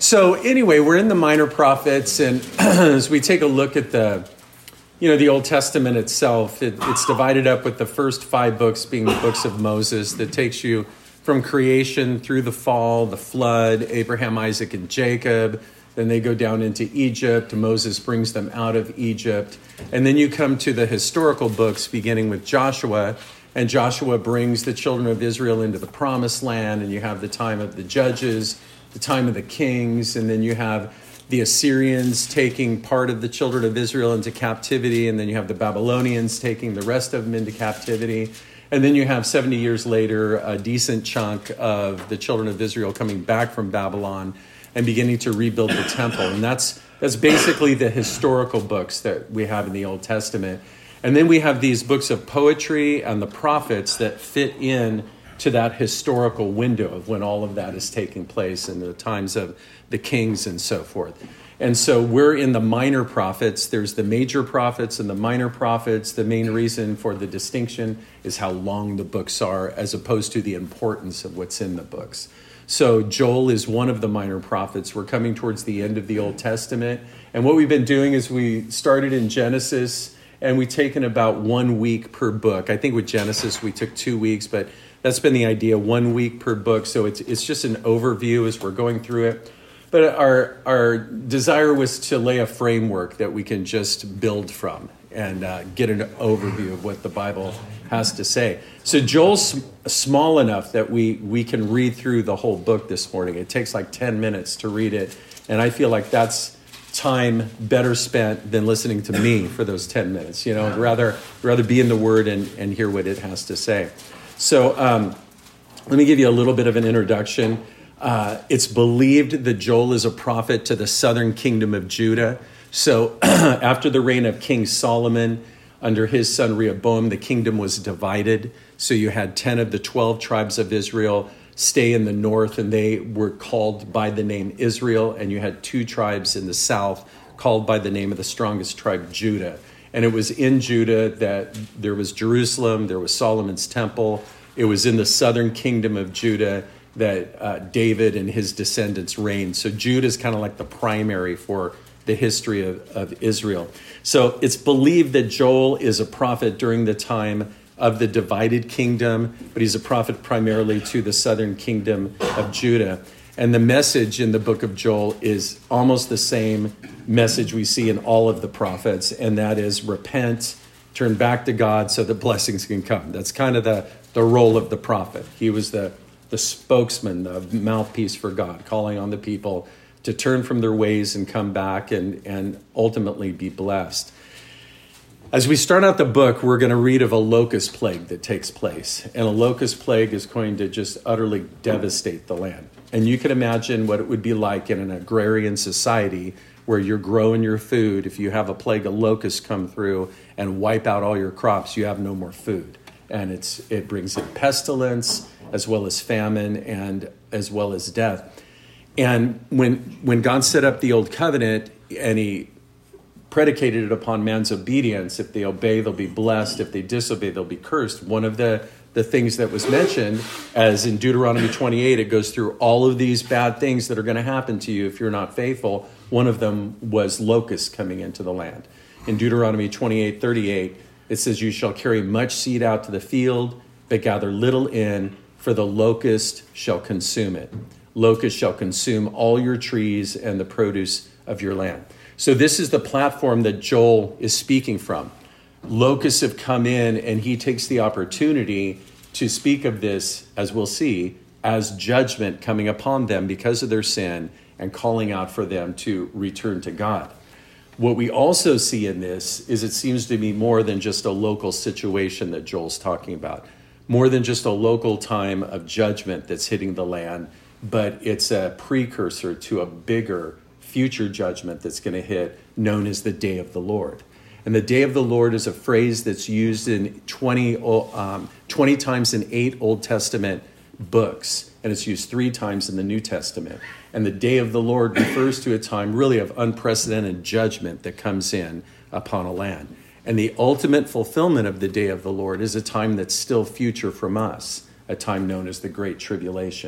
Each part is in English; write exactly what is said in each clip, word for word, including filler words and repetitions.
So anyway, we're in the Minor Prophets, and as we take a look at the, you know, the Old Testament itself, it, it's divided up with the first five books being the books of Moses that takes you from creation through the fall, the flood, Abraham, Isaac, and Jacob. Then they go down into Egypt. Moses brings them out of Egypt. And then you come to the historical books beginning with Joshua, and Joshua brings the children of Israel into the promised land, and you have the time of the judges, the time of the kings, and then you have the Assyrians taking part of the children of Israel into captivity, and then you have the Babylonians taking the rest of them into captivity. And then you have seventy years later, a decent chunk of the children of Israel coming back from Babylon and beginning to rebuild the temple. And that's that's basically the historical books that we have in the Old Testament. And then we have these books of poetry and the prophets that fit in to that historical window of when all of that is taking place in the times of the kings and so forth. And so we're in the minor prophets. There's the major prophets and the minor prophets. The main reason for the distinction is how long the books are as opposed to the importance of what's in the books. So Joel is one of the minor prophets. We're coming towards the end of the Old Testament. And what we've been doing is we started in Genesis, and we've taken about one week per book. I think with Genesis we took two weeks, but that's been the idea, one week per book. So it's it's just an overview as we're going through it. But our our desire was to lay a framework that we can just build from and uh, get an overview of what the Bible has to say. So Joel's small enough that we, we can read through the whole book this morning. It takes like ten minutes to read it. And I feel like that's time better spent than listening to me for those ten minutes. You know, I'd rather, rather be in the Word and, and hear what it has to say. So um, let me give you a little bit of an introduction. Uh, it's believed that Joel is a prophet to the southern kingdom of Judah. So after the reign of King Solomon, under his son Rehoboam, the kingdom was divided. So you had ten of the twelve tribes of Israel stay in the north, and they were called by the name Israel. And you had two tribes in the south called by the name of the strongest tribe, Judah. And it was in Judah that there was Jerusalem, there was Solomon's temple. It was in the southern kingdom of Judah that uh, David and his descendants reigned. So Judah is kind of like the primary for the history of, of Israel. So it's believed that Joel is a prophet during the time of the divided kingdom, but he's a prophet primarily to the southern kingdom of Judah. And the message in the book of Joel is almost the same message we see in all of the prophets, and that is repent, turn back to God so that blessings can come. That's kind of the, the role of the prophet. He was the, the spokesman, the mouthpiece for God, calling on the people to turn from their ways and come back and, and ultimately be blessed. As we start out the book, we're going to read of a locust plague that takes place. And a locust plague is going to just utterly devastate the land. And you can imagine what it would be like in an agrarian society where you're growing your food. If you have a plague of locusts come through and wipe out all your crops, you have no more food. And it's it brings in pestilence as well as famine and as well as death. And when when God set up the Old Covenant and he predicated it upon man's obedience, if they obey, they'll be blessed. If they disobey, they'll be cursed. One of the, the things that was mentioned, as in Deuteronomy twenty-eight, it goes through all of these bad things that are going to happen to you if you're not faithful. One of them was locusts coming into the land. In Deuteronomy twenty-eight thirty-eight, it says, you shall carry much seed out to the field, but gather little in, for the locust shall consume it. Locust shall consume all your trees and the produce of your land. So this is the platform that Joel is speaking from. Locusts have come in, and he takes the opportunity to speak of this, as we'll see, as judgment coming upon them because of their sin and calling out for them to return to God. What we also see in this is it seems to be more than just a local situation that Joel's talking about, more than just a local time of judgment that's hitting the land, but it's a precursor to a bigger future judgment that's going to hit, known as the day of the Lord. And the day of the Lord is a phrase that's used in twenty, um, twenty times in eight Old Testament books, and it's used three times in the New Testament. And the day of the Lord refers to a time really of unprecedented judgment that comes in upon a land. And the ultimate fulfillment of the day of the Lord is a time that's still future from us, a time known as the Great Tribulation.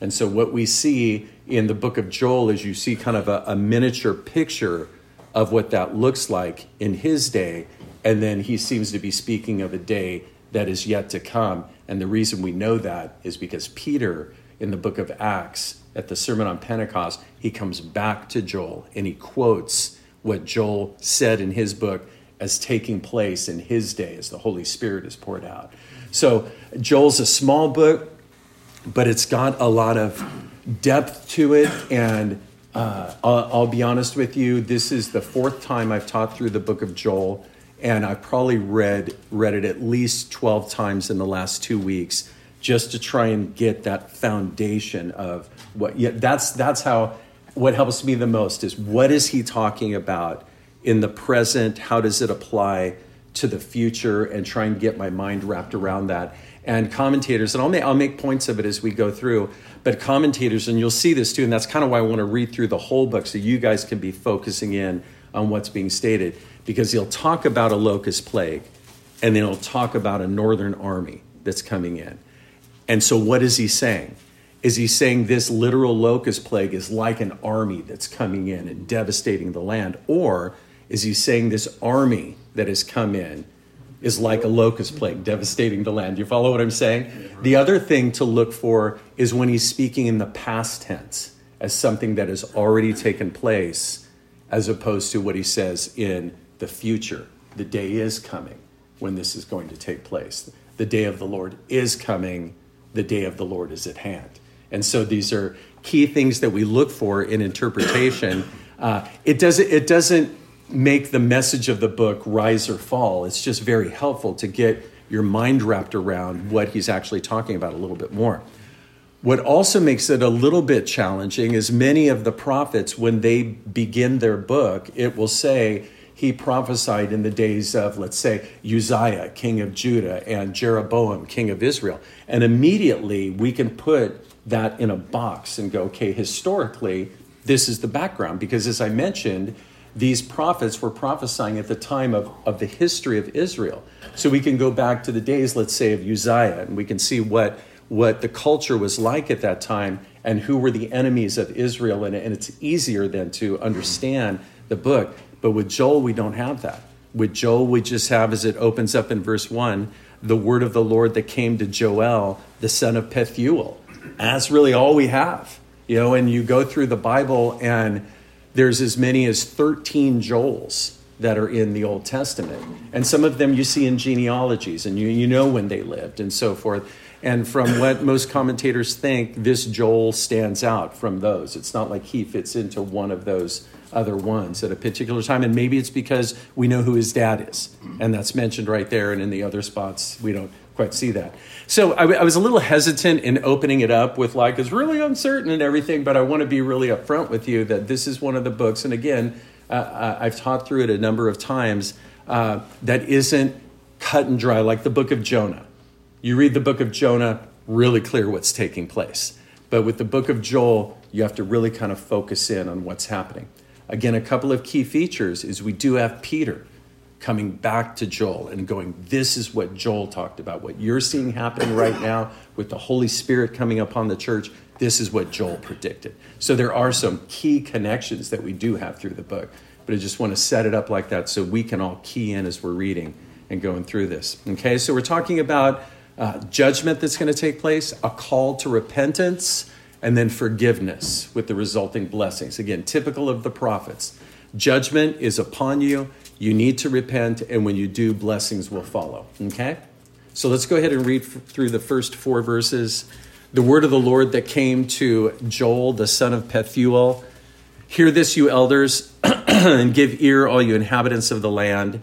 And so what we see in the book of Joel is you see kind of a, a miniature picture of what that looks like in his day. And then he seems to be speaking of a day that is yet to come. And the reason we know that is because Peter, in the book of Acts, at the Sermon on Pentecost, he comes back to Joel and he quotes what Joel said in his book as taking place in his day as the Holy Spirit is poured out. So Joel's a small book, but it's got a lot of depth to it. And uh, I'll, I'll be honest with you, this is the fourth time I've taught through the book of Joel, and I probably read read it at least twelve times in the last two weeks just to try and get that foundation of what. Yeah, that's that's how. What helps me the most is what is he talking about in the present? How does it apply to the future? And try and get my mind wrapped around that. And commentators, and I'll make, I'll make points of it as we go through, but commentators, and you'll see this too, and that's kind of why I want to read through the whole book so you guys can be focusing in on what's being stated, because he'll talk about a locust plague, and then he'll talk about a northern army that's coming in. And so what is he saying? Is he saying this literal locust plague is like an army that's coming in and devastating the land? Or is he saying this army that has come in is like a locust plague devastating the land? You follow what I'm saying? The other thing to look for is when he's speaking in the past tense as something that has already taken place, as opposed to what he says in the future. The day is coming when this is going to take place. The day of the Lord is coming. The day of the Lord is at hand. And so these are key things that we look for in interpretation. Uh, it doesn't, it doesn't make the message of the book rise or fall. It's just very helpful to get your mind wrapped around what he's actually talking about a little bit more. What also makes it a little bit challenging is many of the prophets, when they begin their book, it will say he prophesied in the days of, let's say, Uzziah, king of Judah, and Jeroboam, king of Israel. And immediately we can put that in a box and go, okay, historically, this is the background. Because as I mentioned, these prophets were prophesying at the time of, of the history of Israel. So we can go back to the days, let's say, of Uzziah, and we can see what, what the culture was like at that time and who were the enemies of Israel. And, and it's easier then to understand the book. But with Joel, we don't have that. With Joel, we just have, as it opens up in verse one, the word of the Lord that came to Joel, the son of Pethuel. And that's really all we have. You know, and you go through the Bible and there's as many as thirteen Joels that are in the Old Testament. And some of them you see in genealogies and you, you know when they lived and so forth. And from what most commentators think, this Joel stands out from those. It's not like he fits into one of those other ones at a particular time. And maybe it's because we know who his dad is. And that's mentioned right there. And in the other spots, we don't quite see that. So I, I was a little hesitant in opening it up with like, it's really uncertain and everything, but I want to be really upfront with you that this is one of the books. And again, uh, I've taught through it a number of times uh, that isn't cut and dry like the book of Jonah. You read the book of Jonah, really clear what's taking place. But with the book of Joel, you have to really kind of focus in on what's happening. Again, a couple of key features is we do have Peter coming back to Joel and going, this is what Joel talked about. What you're seeing happening right now with the Holy Spirit coming upon the church, this is what Joel predicted. So there are some key connections that we do have through the book. But I just want to set it up like that so we can all key in as we're reading and going through this. Okay, so we're talking about uh, judgment that's going to take place, a call to repentance, and then forgiveness with the resulting blessings. Again, typical of the prophets. Judgment is upon you. You need to repent, and when you do, blessings will follow. Okay? So let's go ahead and read f- through the first four verses. The word of the Lord that came to Joel, the son of Pethuel. Hear this, you elders, and give ear, all you inhabitants of the land.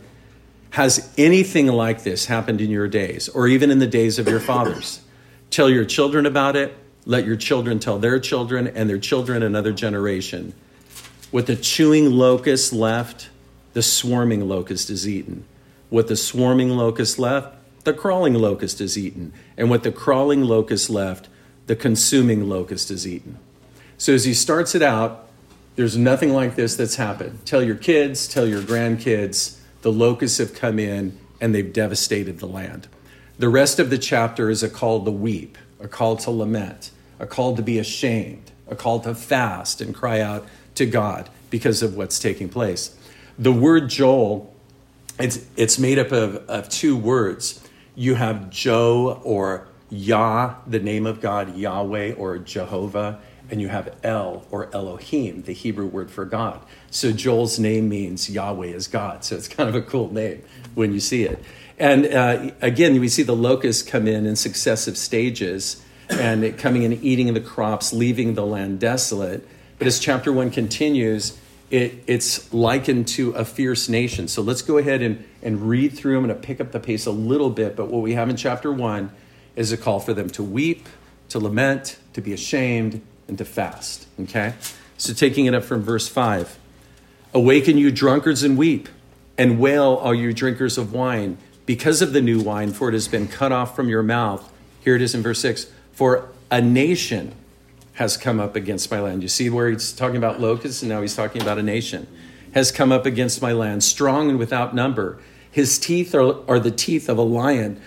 Has anything like this happened in your days, or even in the days of your fathers? Tell your children about it. Let your children tell their children, and their children another generation. What the chewing locust left, the swarming locust is eaten. What the swarming locust left, the crawling locust is eaten. And what the crawling locust left, the consuming locust is eaten. So as he starts it out, there's nothing like this that's happened. Tell your kids, tell your grandkids, the locusts have come in and they've devastated the land. The rest of the chapter is a call to weep, a call to lament, a call to be ashamed, a call to fast and cry out to God because of what's taking place. The word Joel, it's, it's made up of, of two words. You have Jo or Yah, the name of God, Yahweh or Jehovah, and you have El or Elohim, the Hebrew word for God. So Joel's name means Yahweh is God. So it's kind of a cool name when you see it. And uh, again, we see the locusts come in in successive stages and it coming and eating the crops, leaving the land desolate. But as chapter one continues, it, it's likened to a fierce nation. So let's go ahead and, and read through them. I'm going to pick up the pace a little bit. But what we have in chapter one is a call for them to weep, to lament, to be ashamed, and to fast. Okay? So taking it up from verse five. Awaken, you drunkards, and weep, and wail, all you drinkers of wine, because of the new wine, for it has been cut off from your mouth. Here it is in verse six. For a nation has come up against my land. You see where he's talking about locusts, and now he's talking about a nation. Has come up against my land, strong and without number. His teeth are, are the teeth of a lion,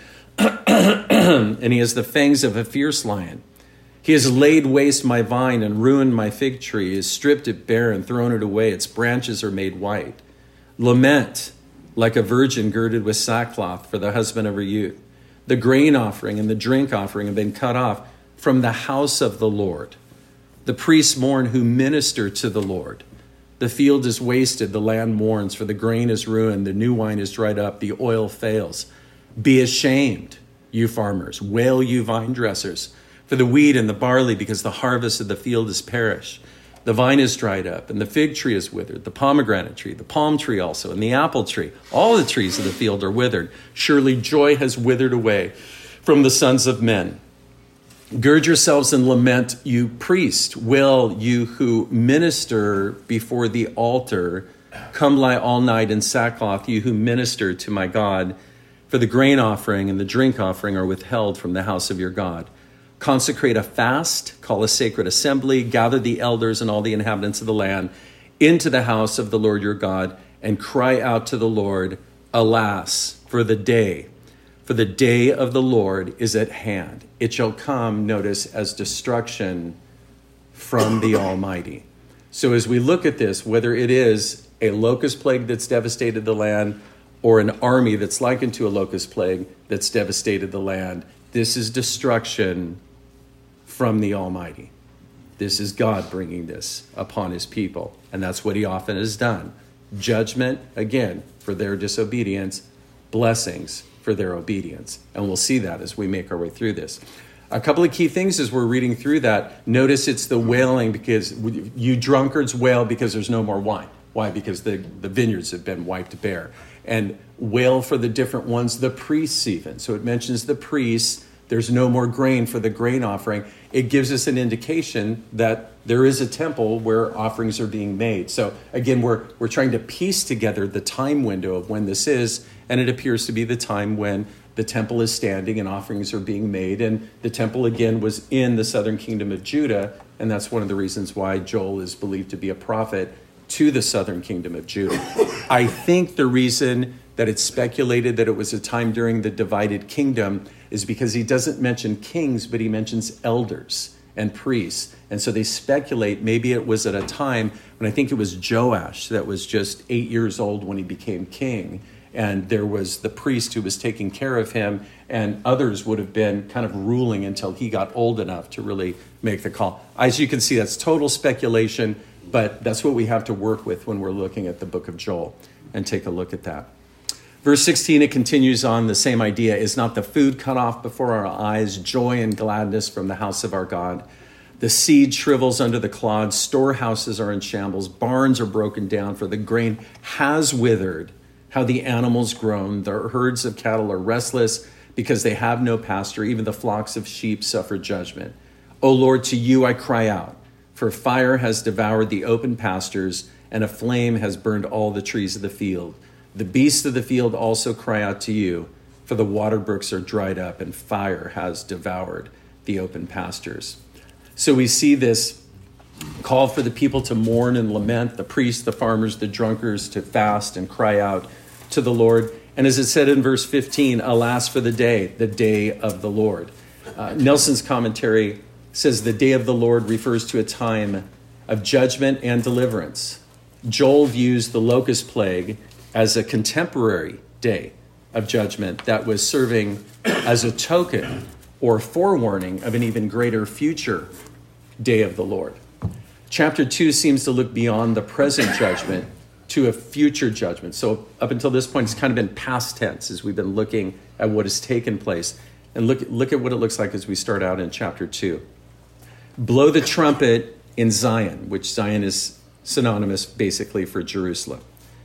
and he has the fangs of a fierce lion. He has laid waste my vine and ruined my fig tree. He has stripped it bare and thrown it away. Its branches are made white. Lament like a virgin girded with sackcloth for the husband of her youth. The grain offering and the drink offering have been cut off from the house of the Lord. The priests mourn who minister to the Lord. The field is wasted, the land mourns, for the grain is ruined, the new wine is dried up, the oil fails. Be ashamed, you farmers. Wail, you vine dressers, for the wheat and the barley, because the harvest of the field is perished. The vine is dried up, and the fig tree is withered, the pomegranate tree, the palm tree also, and the apple tree. All the trees of the field are withered. Surely joy has withered away from the sons of men. Gird yourselves and lament, you priest. Wail, you who minister before the altar. Come lie all night in sackcloth, you who minister to my God. For the grain offering and the drink offering are withheld from the house of your God. Consecrate a fast, call a sacred assembly, gather the elders and all the inhabitants of the land into the house of the Lord your God, and cry out to the Lord, alas, for the day, for the day of the Lord is at hand. It shall come, notice, as destruction from the Almighty. So as we look at this, whether it is a locust plague that's devastated the land or an army that's likened to a locust plague that's devastated the land, this is destruction from the Almighty. This is God bringing this upon his people. And that's what he often has done. Judgment, again, for their disobedience. Blessings for their obedience. And we'll see that as we make our way through this. A couple of key things as we're reading through that. Notice it's the wailing, because you drunkards wail because there's no more wine. Why? Because the, the vineyards have been wiped bare. And wail for the different ones, the priests even. So it mentions the priests. There's no more grain for the grain offering. It gives us an indication that there is a temple where offerings are being made. So again, we're we're trying to piece together the time window of when this is, and it appears to be the time when the temple is standing and offerings are being made. And the temple, again, was in the southern kingdom of Judah, and that's one of the reasons why Joel is believed to be a prophet to the southern kingdom of Judah. I think the reason that it's speculated that it was a time during the divided kingdom is because he doesn't mention kings, but he mentions elders and priests. And so they speculate maybe it was at a time when I think it was Joash that was just eight years old when he became king. And there was the priest who was taking care of him, and others would have been kind of ruling until he got old enough to really make the call. As you can see, that's total speculation, but that's what we have to work with when we're looking at the book of Joel, and take a look at that. Verse sixteen, it continues on the same idea. Is not the food cut off before our eyes, joy and gladness from the house of our God? The seed shrivels under the clods, storehouses are in shambles, barns are broken down, for the grain has withered. How the animals groan, the herds of cattle are restless because they have no pasture. Even the flocks of sheep suffer judgment. O Lord, to you I cry out, for fire has devoured the open pastures, and a flame has burned all the trees of the field. The beasts of the field also cry out to you, for the water brooks are dried up, and fire has devoured the open pastures. So we see this call for the people to mourn and lament, the priests, the farmers, the drunkards to fast and cry out to the Lord. And as it said in verse fifteen, alas for the day, the day of the Lord. Uh, Nelson's commentary says the day of the Lord refers to a time of judgment and deliverance. Joel views the locust plague as a contemporary day of judgment that was serving as a token or forewarning of an even greater future day of the Lord. Chapter two seems to look beyond the present judgment to a future judgment. So up until this point, it's kind of been past tense as we've been looking at what has taken place. And look, look at what it looks like as we start out in chapter two. Blow the trumpet in Zion, which Zion is synonymous basically for Jerusalem,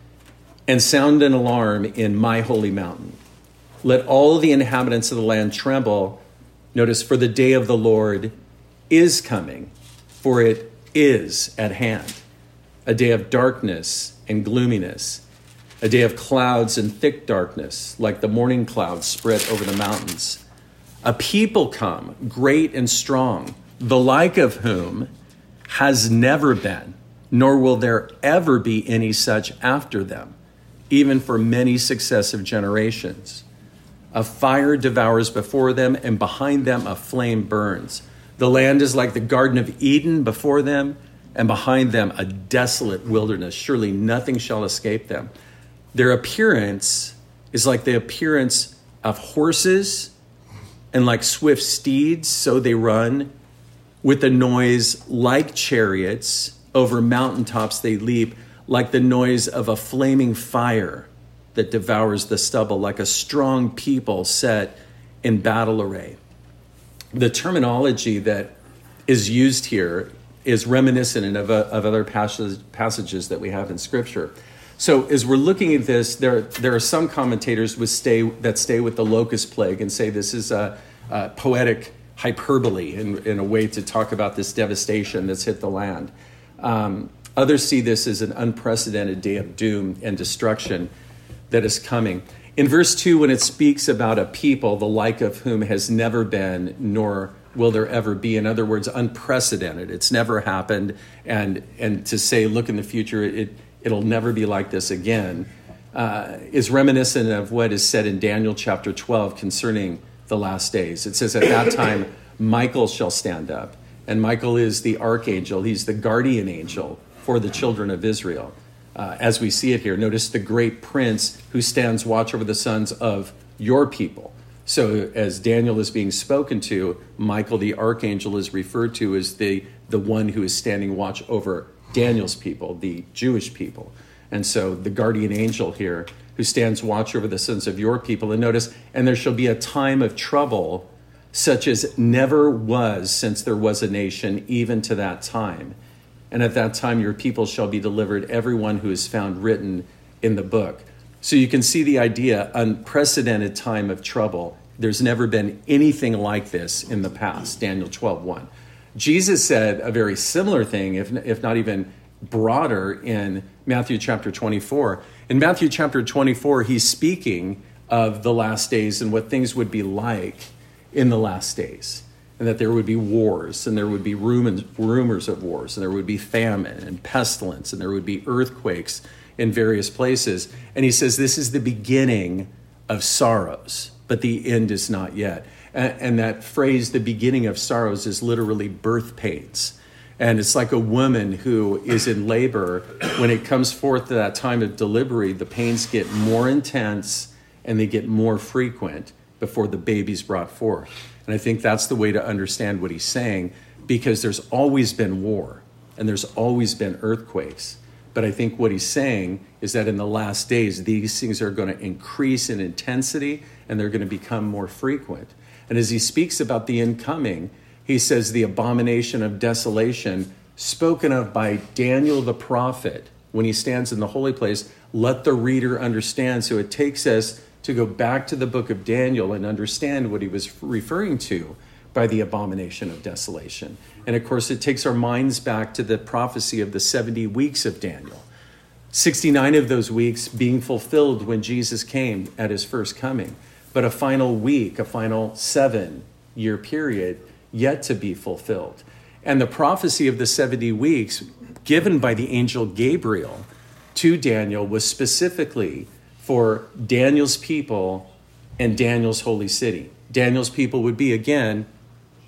and sound an alarm in my holy mountain. Let all the inhabitants of the land tremble. Notice, for the day of the Lord is coming, for it is at hand. A day of darkness and gloominess, a day of clouds and thick darkness, like the morning clouds spread over the mountains. A people come, great and strong, the like of whom has never been, nor will there ever be any such after them, even for many successive generations. A fire devours before them, and behind them a flame burns. The land is like the Garden of Eden before them, and behind them a desolate wilderness. Surely nothing shall escape them. Their appearance is like the appearance of horses, and like swift steeds, so they run. With a noise like chariots, over mountaintops they leap, like the noise of a flaming fire that devours the stubble, like a strong people set in battle array. The terminology that is used here is reminiscent of, uh, of other passages, passages that we have in Scripture. So as we're looking at this, there, there are some commentators with stay, that stay with the locust plague and say this is a, a poetic hyperbole in, in a way to talk about this devastation that's hit the land. Um, others see this as an unprecedented day of doom and destruction that is coming. In verse two, when it speaks about a people, the like of whom has never been, nor will there ever be, in other words, unprecedented. It's never happened. And, and to say, look in the future, it, it'll never be like this again, uh, is reminiscent of what is said in Daniel chapter twelve concerning the last days. It says, at that time, Michael shall stand up. And Michael is the archangel. He's the guardian angel for the children of Israel. Uh, as we see it here, notice the great prince who stands watch over the sons of your people. So as Daniel is being spoken to, Michael the archangel is referred to as the, the one who is standing watch over Daniel's people, the Jewish people. And so the guardian angel here who stands watch over the sons of your people. And notice, and there shall be a time of trouble such as never was since there was a nation, even to that time. And at that time your people shall be delivered, everyone who is found written in the book. So you can see the idea, unprecedented time of trouble. There's never been anything like this in the past, Daniel twelve one. Jesus said a very similar thing, if, if not even broader, in Matthew chapter twenty-four. In Matthew chapter twenty-four, he's speaking of the last days and what things would be like in the last days, and that there would be wars, and there would be rumors of wars, and there would be famine and pestilence, and there would be earthquakes in various places. And he says this is the beginning of sorrows, but the end is not yet. And, and that phrase, the beginning of sorrows, is literally birth pains. And it's like a woman who is in labor. When it comes forth to that time of delivery, the pains get more intense and they get more frequent before the baby's brought forth. And I think that's the way to understand what he's saying, because there's always been war and there's always been earthquakes. But I think what he's saying is that in the last days, these things are going to increase in intensity and they're going to become more frequent. And as he speaks about the incoming, he says the abomination of desolation spoken of by Daniel the prophet when he stands in the holy place, let the reader understand. So it takes us to go back to the book of Daniel and understand what he was referring to by the abomination of desolation. And of course, it takes our minds back to the prophecy of the seventy weeks of Daniel. sixty-nine of those weeks being fulfilled when Jesus came at his first coming. But a final week, a final seven-year period yet to be fulfilled. And the prophecy of the seventy weeks given by the angel Gabriel to Daniel was specifically for Daniel's people and Daniel's holy city. Daniel's people would be, again,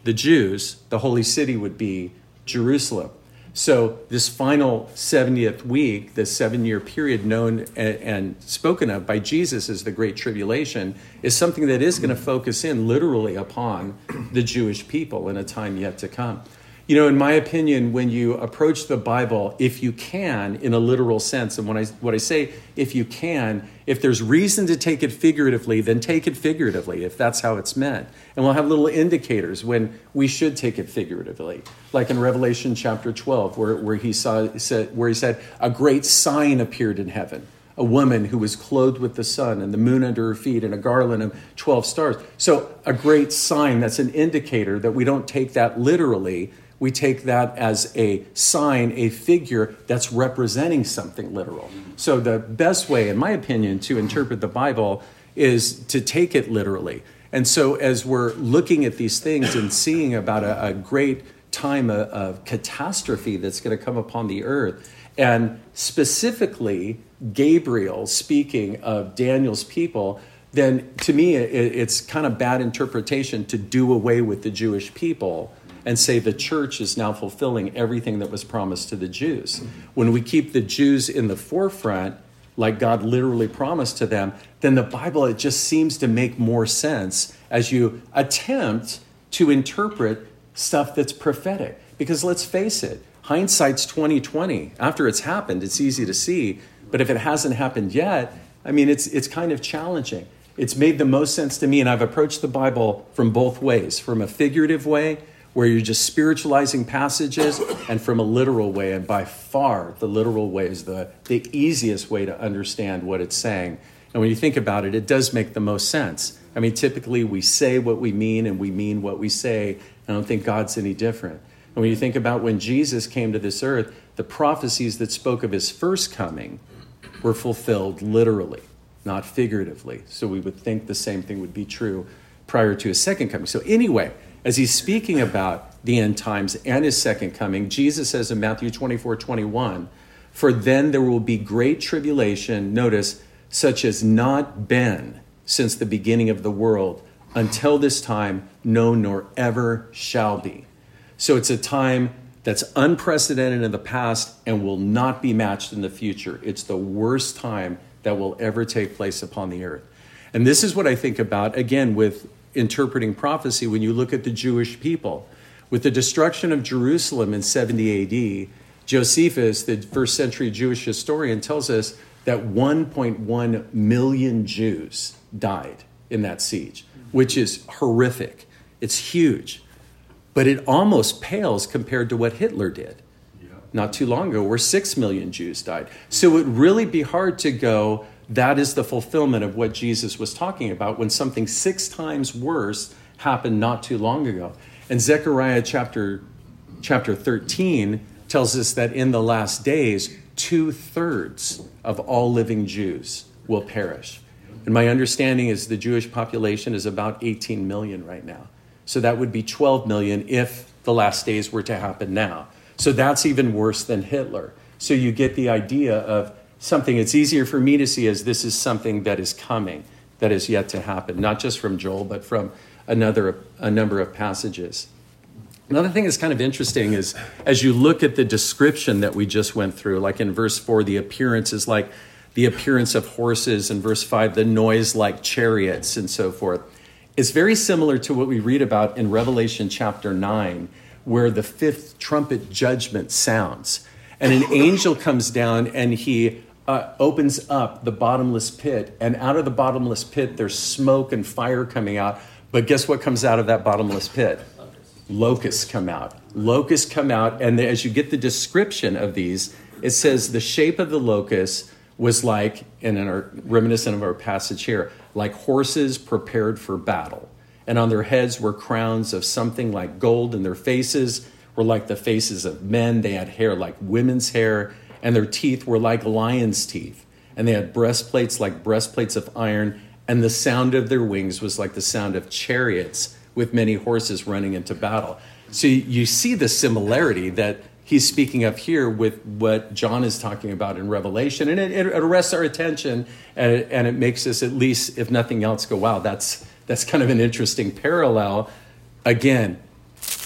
the Jews, the holy city would be Jerusalem. So this final seventieth week, the seven-year period known and, and spoken of by Jesus as the Great Tribulation, is something that is going to focus in literally upon the Jewish people in a time yet to come. You know, in my opinion, when you approach the Bible, if you can, in a literal sense, and when I what I say, if you can, if there's reason to take it figuratively, then take it figuratively, if that's how it's meant. And we'll have little indicators when we should take it figuratively, like in Revelation chapter twelve, where, where he saw said where he said, a great sign appeared in heaven, a woman who was clothed with the sun and the moon under her feet and a garland of twelve stars. So a great sign, that's an indicator that we don't take that literally. We take that as a sign, a figure that's representing something literal. So the best way, in my opinion, to interpret the Bible is to take it literally. And so as we're looking at these things and seeing about a, a great time of, of catastrophe that's going to come upon the earth, and specifically Gabriel speaking of Daniel's people, then to me it, it's kind of bad interpretation to do away with the Jewish people and say the church is now fulfilling everything that was promised to the Jews. When we keep the Jews in the forefront, like God literally promised to them, then the Bible, it just seems to make more sense as you attempt to interpret stuff that's prophetic. Because let's face it, hindsight's twenty twenty. After it's happened, it's easy to see. But if it hasn't happened yet, I mean, it's it's kind of challenging. It's made the most sense to me, and I've approached the Bible from both ways, from a figurative way, where you're just spiritualizing passages, and from a literal way. And by far, the literal way is the, the easiest way to understand what it's saying. And when you think about it, it does make the most sense. I mean, typically we say what we mean and we mean what we say. I don't think God's any different. And when you think about when Jesus came to this earth, the prophecies that spoke of his first coming were fulfilled literally, not figuratively. So we would think the same thing would be true prior to his second coming. So anyway, as he's speaking about the end times and his second coming, Jesus says in Matthew twenty-four twenty-one, for then there will be great tribulation, notice, such as not been since the beginning of the world, until this time, no, nor ever shall be. So it's a time that's unprecedented in the past and will not be matched in the future. It's the worst time that will ever take place upon the earth. And this is what I think about, again, with interpreting prophecy when you look at the Jewish people. With the destruction of Jerusalem in seventy A D, Josephus, the first century Jewish historian, tells us that one point one million Jews died in that siege, which is horrific. It's huge. But it almost pales compared to what Hitler did not too long ago, where six million Jews died. So it would really be hard to go, that is the fulfillment of what Jesus was talking about, when something six times worse happened not too long ago. And Zechariah chapter, chapter thirteen tells us that in the last days, two-thirds of all living Jews will perish. And my understanding is the Jewish population is about eighteen million right now. So that would be twelve million if the last days were to happen now. So that's even worse than Hitler. So you get the idea of something it's easier for me to see as this is something that is coming, that is yet to happen, not just from Joel, but from another a number of passages. Another thing that's kind of interesting is as you look at the description that we just went through, like in verse four, the appearance is like the appearance of horses, and verse five, the noise like chariots, and so forth. It's very similar to what we read about in Revelation chapter nine, where the fifth trumpet judgment sounds. And an angel comes down and he uh, opens up the bottomless pit. And out of the bottomless pit, there's smoke and fire coming out. But guess what comes out of that bottomless pit? Locusts come out. Locusts come out. And as you get the description of these, it says the shape of the locust was like, and in our reminiscent of our passage here, like horses prepared for battle. And on their heads were crowns of something like gold, and their faces were like the faces of men. They had hair like women's hair, and their teeth were like lions' teeth. And they had breastplates like breastplates of iron, and the sound of their wings was like the sound of chariots with many horses running into battle. So you see the similarity that he's speaking of here with what John is talking about in Revelation. And it, it arrests our attention, and it, and it makes us, at least, if nothing else, go, wow, that's that's kind of an interesting parallel. Again,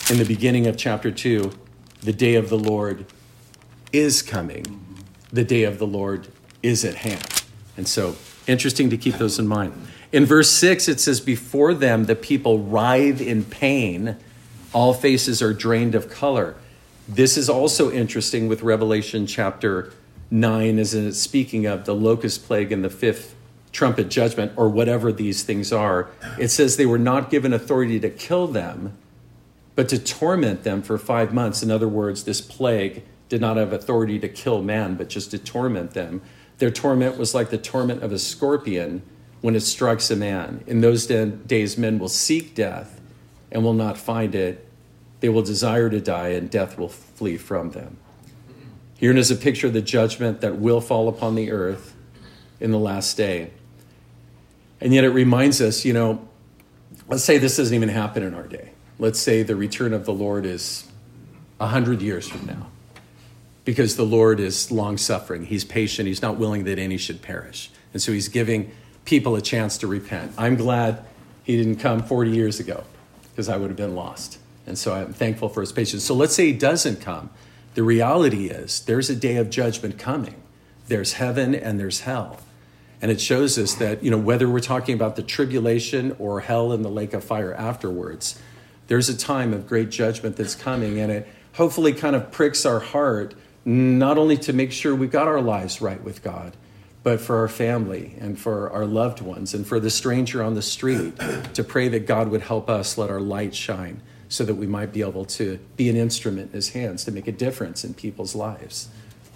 in the beginning of chapter two, the day of the Lord is coming. The day of the Lord is at hand. And so, interesting to keep those in mind. In verse six, it says, before them the people writhe in pain. All faces are drained of color. This is also interesting with Revelation chapter nine, as it's speaking of the locust plague and the fifth trumpet judgment, or whatever these things are. It says they were not given authority to kill them, but to torment them for five months. In other words, this plague did not have authority to kill man, but just to torment them. Their torment was like the torment of a scorpion when it strikes a man. In those days, men will seek death and will not find it. They will desire to die, and death will flee from them. Here is a picture of the judgment that will fall upon the earth in the last day. And yet it reminds us, you know, let's say this doesn't even happen in our day. Let's say the return of the Lord is a hundred years from now. Because the Lord is long-suffering. He's patient. He's not willing that any should perish. And so he's giving people a chance to repent. I'm glad he didn't come forty years ago, because I would have been lost. And so I'm thankful for his patience. So let's say he doesn't come. The reality is there's a day of judgment coming. There's heaven and there's hell. And it shows us that, you know, whether we're talking about the tribulation or hell in the lake of fire afterwards, there's a time of great judgment that's coming. And it hopefully kind of pricks our heart, not only to make sure we got our lives right with God, but for our family and for our loved ones and for the stranger on the street, to pray that God would help us let our light shine so that we might be able to be an instrument in his hands to make a difference in people's lives.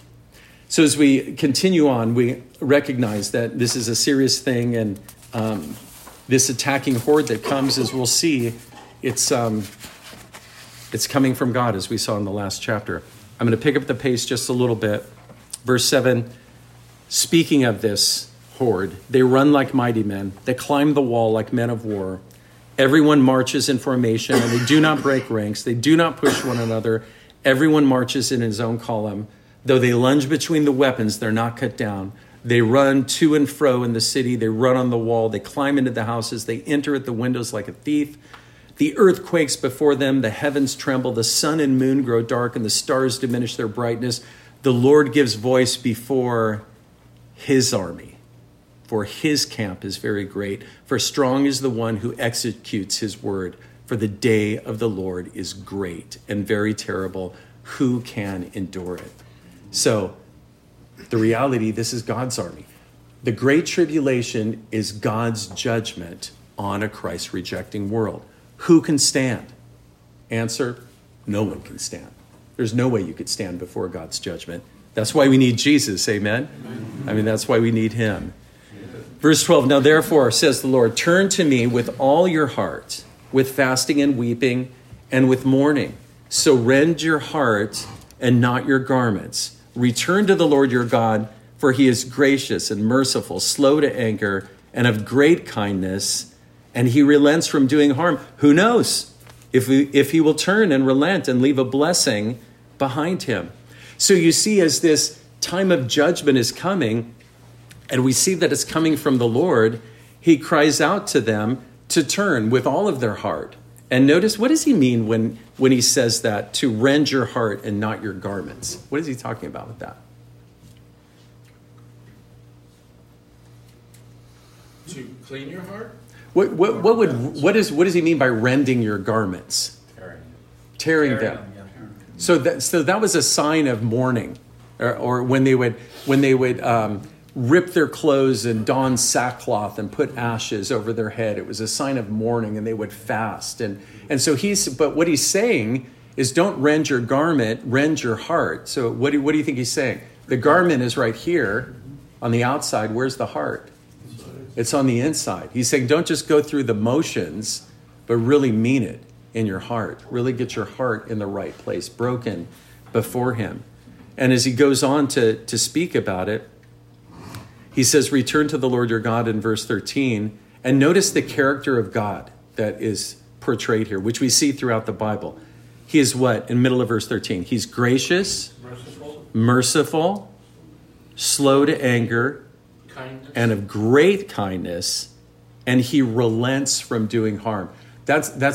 So as we continue on, we recognize that this is a serious thing, and um, this attacking horde that comes, as we'll see, it's um, it's coming from God, as we saw in the last chapter. I'm going to pick up the pace just a little bit. Verse seven, speaking of this horde, they run like mighty men. They climb the wall like men of war. Everyone marches in formation, and they do not break ranks. They do not push one another. Everyone marches in his own column. Though they lunge between the weapons, they're not cut down. They run to and fro in the city. They run on the wall. They climb into the houses. They enter at the windows like a thief. The earth quakes before them. The heavens tremble. The sun and moon grow dark, and the stars diminish their brightness. The Lord gives voice before his army, for his camp is very great. For strong is the one who executes his word. For the day of the Lord is great and very terrible. Who can endure it? So the reality, this is God's army. The Great Tribulation is God's judgment on a Christ-rejecting world. Who can stand? Answer, no one can stand. There's no way you could stand before God's judgment. That's why we need Jesus, amen? Amen. I mean, that's why we need him. Verse twelve, now therefore, says the Lord, turn to me with all your heart, with fasting and weeping, and with mourning. So rend your heart and not your garments. Return to the Lord your God, for he is gracious and merciful, slow to anger, and of great kindness, and he relents from doing harm. Who knows if we, if he will turn and relent and leave a blessing behind him. So you see, as this time of judgment is coming, and we see that it's coming from the Lord, he cries out to them to turn with all of their heart. And notice, what does he mean when, when he says that, to rend your heart and not your garments? What is he talking about with that? To clean your heart? What what what would what is what does he mean by rending your garments? Tearing. Tearing Tearing them. them, yeah. So that so that was a sign of mourning, or, or when they would when they would um, rip their clothes and don sackcloth and put ashes over their head. It was a sign of mourning, and they would fast. And and so he's but what he's saying is, don't rend your garment, rend your heart. So what do what do you think he's saying? The garment is right here on the outside. Where's the heart? It's on the inside. He's saying, don't just go through the motions, but really mean it in your heart. Really get your heart in the right place, broken before him. And as he goes on to, to speak about it, he says, return to the Lord your God in verse thirteen. And notice the character of God that is portrayed here, which we see throughout the Bible. He is what? In the middle of verse thirteen. He's gracious, Merciful. merciful, slow to anger, Kindness. and of great kindness, and he relents from doing harm. That's that's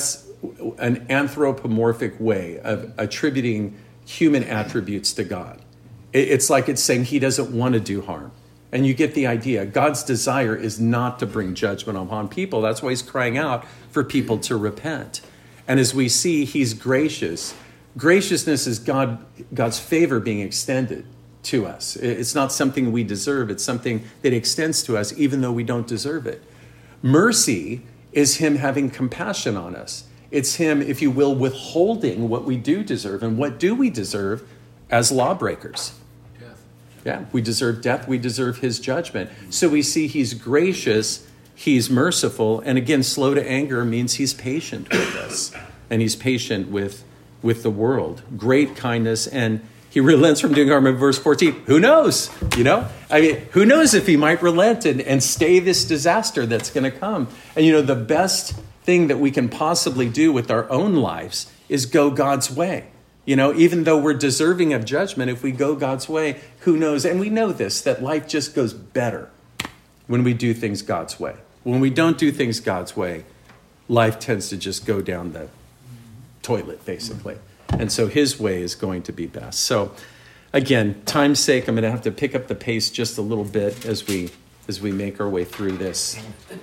an anthropomorphic way of attributing human attributes to God. It's like it's saying he doesn't want to do harm. And you get the idea. God's desire is not to bring judgment upon people. That's why he's crying out for people to repent. And as we see, he's gracious. Graciousness is God, God's favor being extended to us. It's not something we deserve. It's something that extends to us even though we don't deserve it. Mercy is him having compassion on us. It's him, if you will, withholding what we do deserve. And what do we deserve as lawbreakers? Yeah, we deserve death. We deserve his judgment. So we see he's gracious, he's merciful, and again, slow to anger means he's patient with us, and he's patient with, with the world. Great kindness, and he relents from doing harm in verse fourteen. Who knows? You know, I mean, who knows if he might relent and, and stay this disaster that's going to come? And you know, the best thing that we can possibly do with our own lives is go God's way. You know, even though we're deserving of judgment, if we go God's way, who knows? And we know this, that life just goes better when we do things God's way. When we don't do things God's way, life tends to just go down the toilet, basically. And so his way is going to be best. So again, time's sake, I'm going to have to pick up the pace just a little bit as we as we make our way through this.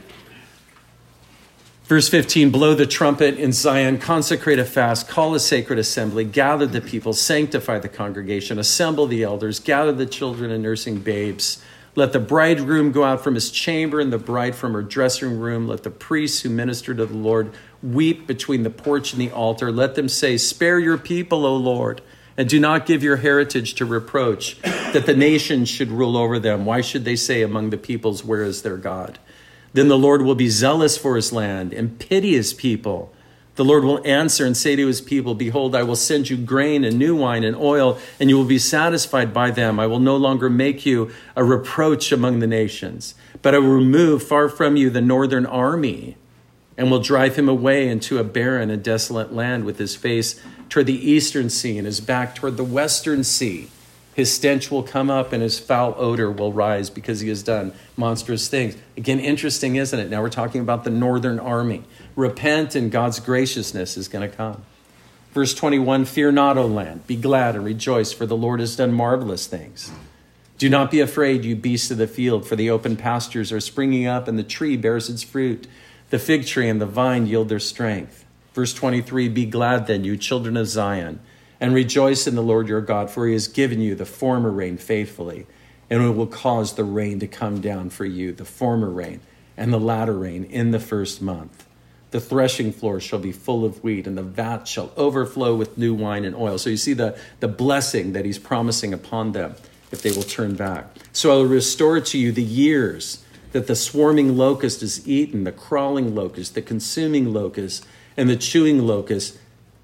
Verse fifteen, blow the trumpet in Zion, consecrate a fast, call a sacred assembly, gather the people, sanctify the congregation, assemble the elders, gather the children and nursing babes. Let the bridegroom go out from his chamber and the bride from her dressing room. Let the priests who minister to the Lord weep between the porch and the altar. Let them say, spare your people, O Lord, and do not give your heritage to reproach, that the nations should rule over them. Why should they say among the peoples, where is their God? Then the Lord will be zealous for his land and pity his people. The Lord will answer and say to his people, behold, I will send you grain and new wine and oil, and you will be satisfied by them. I will no longer make you a reproach among the nations, but I will remove far from you the northern army and will drive him away into a barren and desolate land with his face toward the eastern sea and his back toward the western sea. His stench will come up and his foul odor will rise because he has done monstrous things. Again, interesting, isn't it? Now we're talking about the northern army. Repent and God's graciousness is going to come. Verse twenty-one, fear not, O land. Be glad and rejoice, for the Lord has done marvelous things. Do not be afraid, you beasts of the field, for the open pastures are springing up and the tree bears its fruit. The fig tree and the vine yield their strength. Verse twenty-three, be glad then, you children of Zion, and rejoice in the Lord your God, for he has given you the former rain faithfully, and it will cause the rain to come down for you, the former rain and the latter rain in the first month. The threshing floor shall be full of wheat, and the vat shall overflow with new wine and oil. So you see the, the blessing that he's promising upon them if they will turn back. So I will restore to you the years that the swarming locust is eaten, the crawling locust, the consuming locust, and the chewing locust,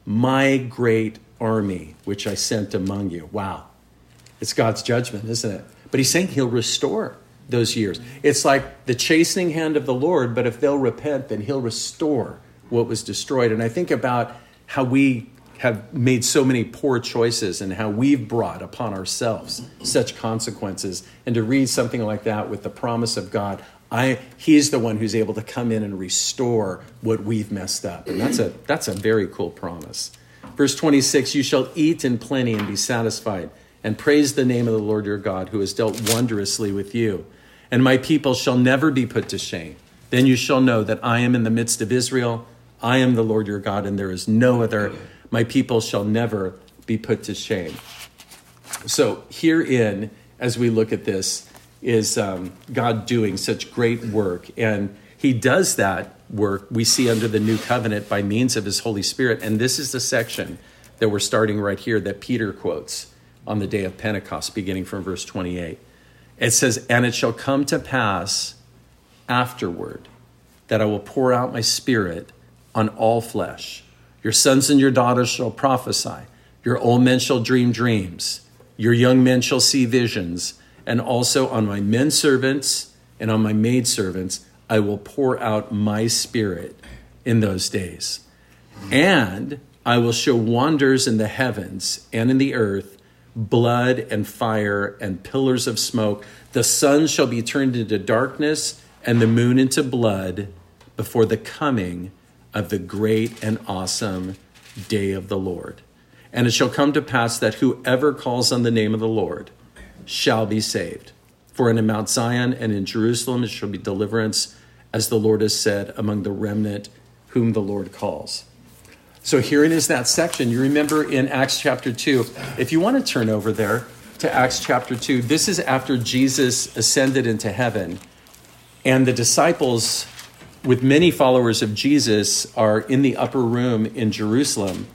my great army, which I sent among you. Wow. It's God's judgment, isn't it? But he's saying he'll restore those years. It's like the chastening hand of the Lord, but if they'll repent, then he'll restore what was destroyed. And I think about how we have made so many poor choices and how we've brought upon ourselves such consequences. And to read something like that with the promise of God, I he's the one who's able to come in and restore what we've messed up. And that's a that's a very cool promise. Verse twenty-six, you shall eat in plenty and be satisfied, and praise the name of the Lord your God, who has dealt wondrously with you. And my people shall never be put to shame. Then you shall know that I am in the midst of Israel. I am the Lord your God, and there is no other. My people shall never be put to shame. So herein, as we look at this, is um, God doing such great work. And he does that work we see under the new covenant by means of his Holy Spirit. And this is the section that we're starting right here that Peter quotes on the day of Pentecost, beginning from verse twenty-eight. It says, and it shall come to pass afterward that I will pour out my spirit on all flesh. Your sons and your daughters shall prophesy. Your old men shall dream dreams. Your young men shall see visions. And also on my men servants and on my maid servants, I will pour out my spirit in those days. And I will show wonders in the heavens and in the earth, blood and fire and pillars of smoke. The sun shall be turned into darkness and the moon into blood before the coming of the great and awesome day of the Lord. And it shall come to pass that whoever calls on the name of the Lord shall be saved. For in Mount Zion and in Jerusalem it shall be deliverance, as the Lord has said, among the remnant whom the Lord calls. So here it is, that section. You remember in Acts chapter two, if you want to turn over there to Acts chapter two, this is after Jesus ascended into heaven, and the disciples, with many followers of Jesus, are in the upper room in Jerusalem.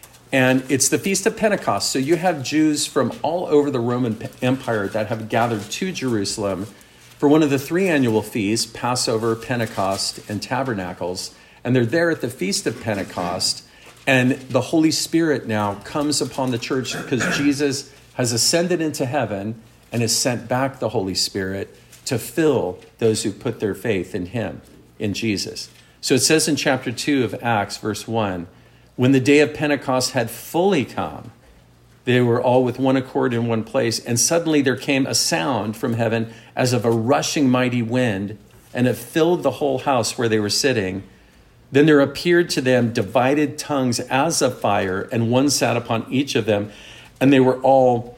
And it's the Feast of Pentecost. So you have Jews from all over the Roman Empire that have gathered to Jerusalem for one of the three annual feasts, Passover, Pentecost, and Tabernacles. And they're there at the Feast of Pentecost. And the Holy Spirit now comes upon the church because Jesus has ascended into heaven and has sent back the Holy Spirit to fill those who put their faith in him, in Jesus. So it says in chapter two of Acts, verse one, when the day of Pentecost had fully come, they were all with one accord in one place, and suddenly there came a sound from heaven as of a rushing mighty wind, and it filled the whole house where they were sitting. Then there appeared to them divided tongues as of fire, and one sat upon each of them, and they were all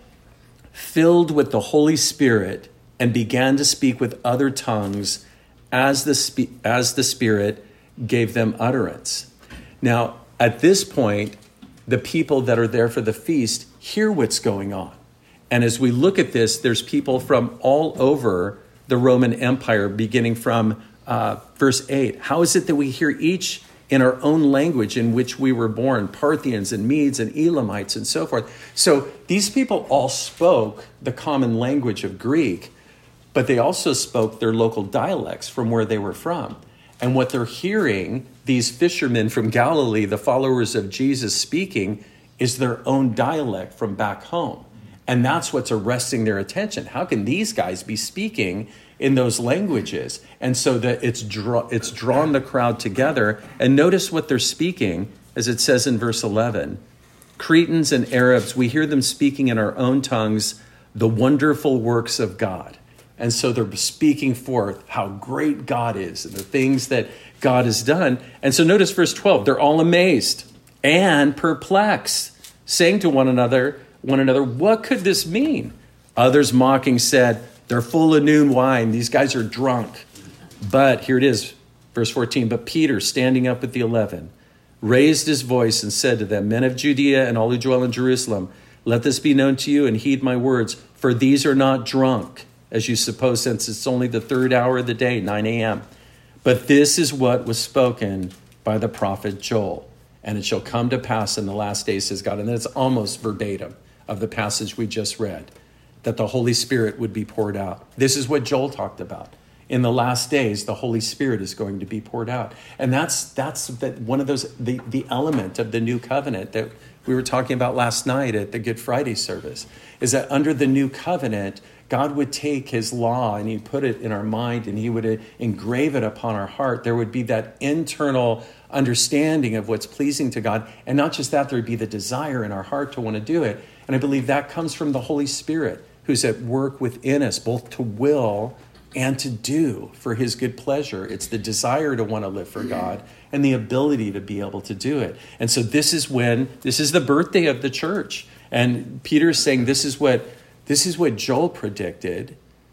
filled with the Holy Spirit and began to speak with other tongues as the spe- as the Spirit gave them utterance. Now, at this point, the people that are there for the feast hear what's going on. And as we look at this, there's people from all over the Roman Empire, beginning from uh, verse eight. How is it that we hear each in our own language in which we were born, Parthians and Medes and Elamites and so forth? So these people all spoke the common language of Greek, but they also spoke their local dialects from where they were from. And what they're hearing, these fishermen from Galilee, the followers of Jesus speaking, is their own dialect from back home. And that's what's arresting their attention. How can these guys be speaking in those languages? And so that it's draw, it's drawn the crowd together. And notice what they're speaking, as it says in verse eleven. Cretans and Arabs, we hear them speaking in our own tongues the wonderful works of God. And so they're speaking forth how great God is and the things that God has done. And so notice verse twelve, they're all amazed and perplexed, saying to one another, one another, what could this mean? Others mocking said, they're full of new wine. These guys are drunk. But here it is, verse fourteen, but Peter, standing up with the eleven, raised his voice and said to them, men of Judea and all who dwell in Jerusalem, let this be known to you and heed my words, for these are not drunk, as you suppose, since it's only the third hour of the day, nine a.m. But this is what was spoken by the prophet Joel. And it shall come to pass in the last days, says God. And that's almost verbatim of the passage we just read, that the Holy Spirit would be poured out. This is what Joel talked about. In the last days, the Holy Spirit is going to be poured out. And that's that's that one of those, the, the element of the new covenant that we were talking about last night at the Good Friday service, is that under the new covenant, God would take his law and he'd put it in our mind and he would engrave it upon our heart. There would be that internal understanding of what's pleasing to God. And not just that, there would be the desire in our heart to want to do it. And I believe that comes from the Holy Spirit, who's at work within us, both to will and to do for his good pleasure. It's the desire to want to live for God and the ability to be able to do it. And so this is when, this is the birthday of the church. And Peter's saying this is what This is what Joel predicted,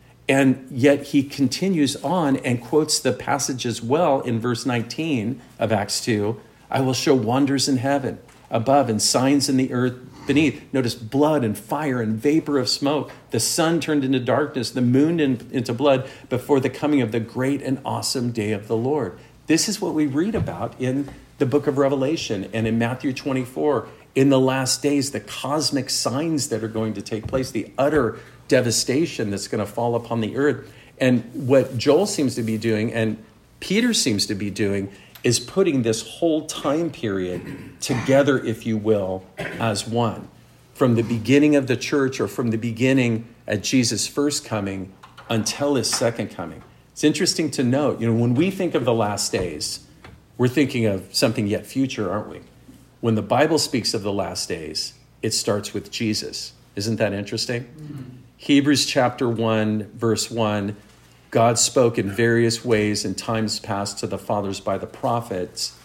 and yet he continues on and quotes the passage as well in verse nineteen of Acts two. I will show wonders in heaven above and signs in the earth beneath. Notice blood and fire and vapor of smoke. The sun turned into darkness, the moon in, into blood before the coming of the great and awesome day of the Lord. This is what we read about in the book of Revelation and in Matthew twenty-four. In the last days, the cosmic signs that are going to take place, the utter devastation that's going to fall upon the earth. And what Joel seems to be doing, and Peter seems to be doing, is putting this whole time period together, if you will, as one. From the beginning of the church, or from the beginning at Jesus' first coming until his second coming. It's interesting to note, you know, when we think of the last days, we're thinking of something yet future, aren't we? When the Bible speaks of the last days, it starts with Jesus. Isn't that interesting? Mm-hmm. Hebrews chapter one, verse one, God spoke in various ways in times past to the fathers by the prophets,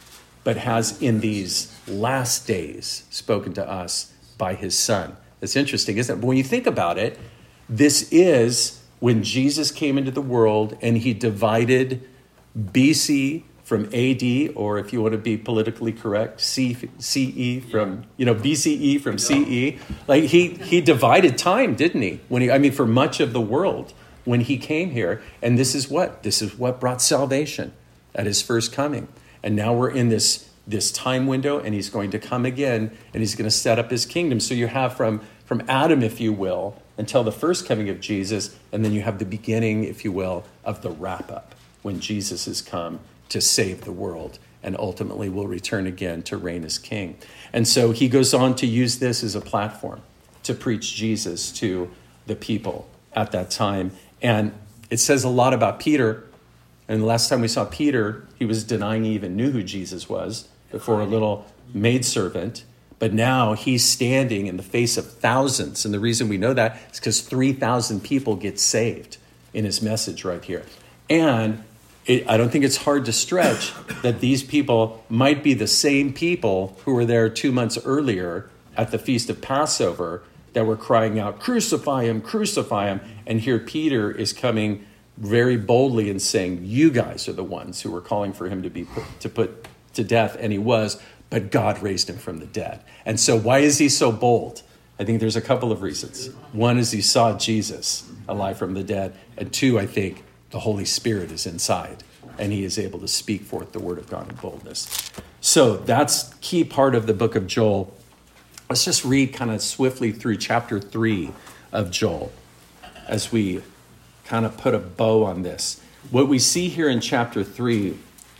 but has in these last days spoken to us by his Son. It's interesting, isn't it? But when you think about it, this is when Jesus came into the world and he divided B C from A D, or if you want to be politically correct, C, CE from, you know, B C E from C E. Like he he divided time, didn't he? When he, I mean, for much of the world when he came here. And this is what? This is what brought salvation at his first coming. And now we're in this, this time window, and he's going to come again, and he's going to set up his kingdom. So you have from, from Adam, if you will, until the first coming of Jesus, and then you have the beginning, if you will, of the wrap-up, when Jesus has come to save the world and ultimately will return again to reign as king. And so he goes on to use this as a platform to preach Jesus to the people at that time. And it says a lot about Peter. And the last time we saw Peter, he was denying he even knew who Jesus was before a little maidservant. But now he's standing in the face of thousands. And the reason we know that is because three thousand people get saved in his message right here. And It, I don't think it's hard to stretch that these people might be the same people who were there two months earlier at the Feast of Passover that were crying out, "Crucify him, crucify him." And here Peter is coming very boldly and saying, you guys are the ones who were calling for him to be put, to put to death. And he was, but God raised him from the dead. And so why is he so bold? I think there's a couple of reasons. One is he saw Jesus alive from the dead. And two, I think, the Holy Spirit is inside, and he is able to speak forth the word of God in boldness. So that's key part of the book of Joel. Let's just read kind of swiftly through chapter three of Joel as we kind of put a bow on this. What we see here in chapter three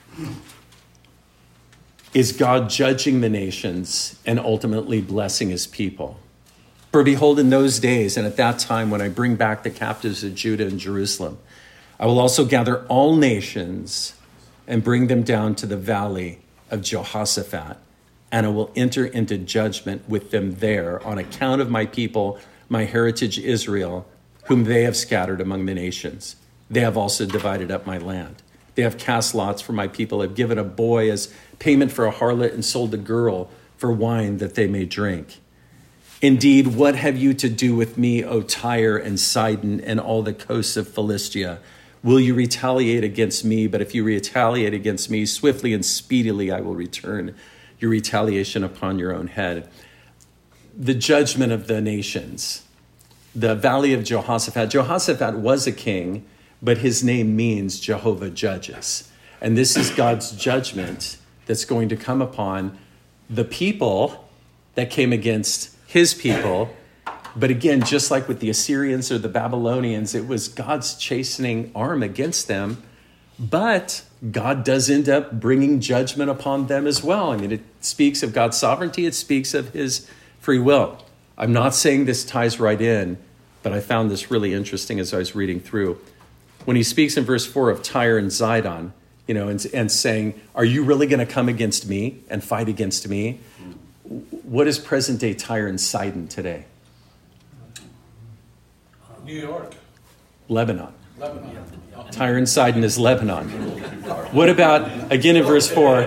is God judging the nations and ultimately blessing his people. For behold, in those days and at that time when I bring back the captives of Judah and Jerusalem, I will also gather all nations and bring them down to the valley of Jehoshaphat, and I will enter into judgment with them there on account of my people, my heritage Israel, whom they have scattered among the nations. They have also divided up my land. They have cast lots for my people, have given a boy as payment for a harlot, and sold a girl for wine that they may drink. Indeed, what have you to do with me, O Tyre and Sidon and all the coasts of Philistia? Will you retaliate against me? But if you retaliate against me, swiftly and speedily I will return your retaliation upon your own head. The judgment of the nations. The valley of Jehoshaphat. Jehoshaphat was a king, but his name means Jehovah judges. And this is God's judgment that's going to come upon the people that came against his people. But again, just like with the Assyrians or the Babylonians, it was God's chastening arm against them. But God does end up bringing judgment upon them as well. I mean, it speaks of God's sovereignty. It speaks of his free will. I'm not saying this ties right in, but I found this really interesting as I was reading through. When he speaks in verse four of Tyre and Zidon, you know, and, and saying, are you really going to come against me and fight against me? What is present day Tyre and Sidon today? New York. Lebanon. Lebanon. Tyre and Sidon is Lebanon. What about, again in verse four,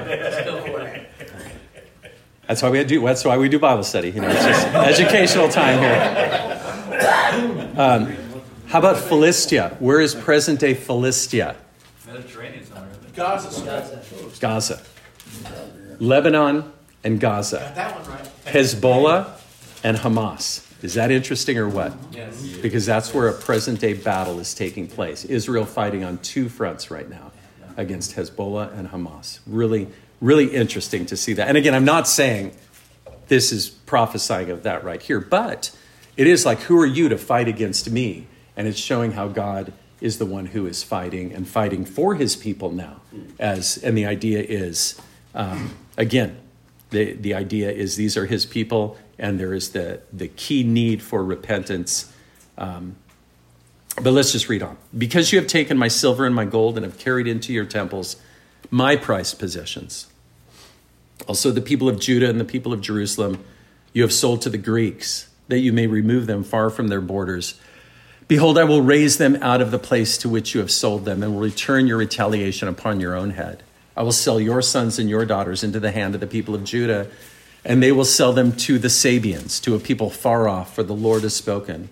that's why we do, that's why we do Bible study. You know, it's just educational time here. Um, how about Philistia? Where is present day Philistia? Mediterranean somewhere. Gaza. Gaza. Lebanon and Gaza. Got that one right. Hezbollah and Hamas. Is that interesting or what? Yes. Because that's where a present day battle is taking place. Israel fighting on two fronts right now against Hezbollah and Hamas. Really, really interesting to see that. And again, I'm not saying this is prophesying of that right here, but it is like, who are you to fight against me? And it's showing how God is the one who is fighting and fighting for his people now. As and the idea is, um, again, the, the idea is these are his people, and there is the, the key need for repentance. Um, but let's just read on. Because you have taken my silver and my gold and have carried into your temples my prized possessions. Also the people of Judah and the people of Jerusalem you have sold to the Greeks, that you may remove them far from their borders. Behold, I will raise them out of the place to which you have sold them, and will return your retaliation upon your own head. I will sell your sons and your daughters into the hand of the people of Judah, and they will sell them to the Sabians, to a people far off, for the Lord has spoken.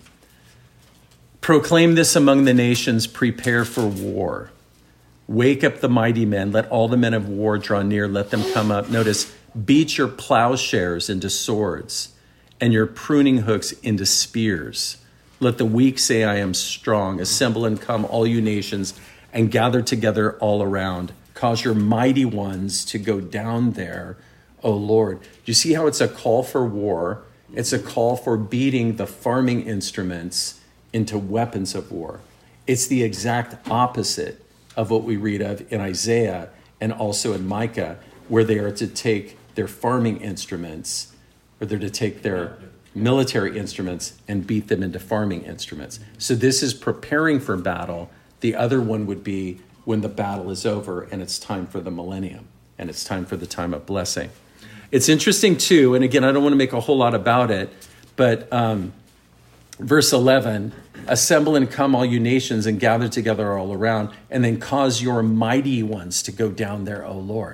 Proclaim this among the nations, prepare for war. Wake up the mighty men, let all the men of war draw near, let them come up. Notice, beat your plowshares into swords, and your pruning hooks into spears. Let the weak say, I am strong. Assemble and come, all you nations, and gather together all around. Cause your mighty ones to go down there, O Lord. Do you see how it's a call for war? It's a call for beating the farming instruments into weapons of war. It's the exact opposite of what we read of in Isaiah and also in Micah, where they are to take their farming instruments, or they're to take their military instruments and beat them into farming instruments. So this is preparing for battle. The other one would be when the battle is over and it's time for the millennium and it's time for the time of blessing. It's interesting too, and again, I don't want to make a whole lot about it, but um, verse eleven, assemble and come all you nations and gather together all around, and then cause your mighty ones to go down there, O Lord.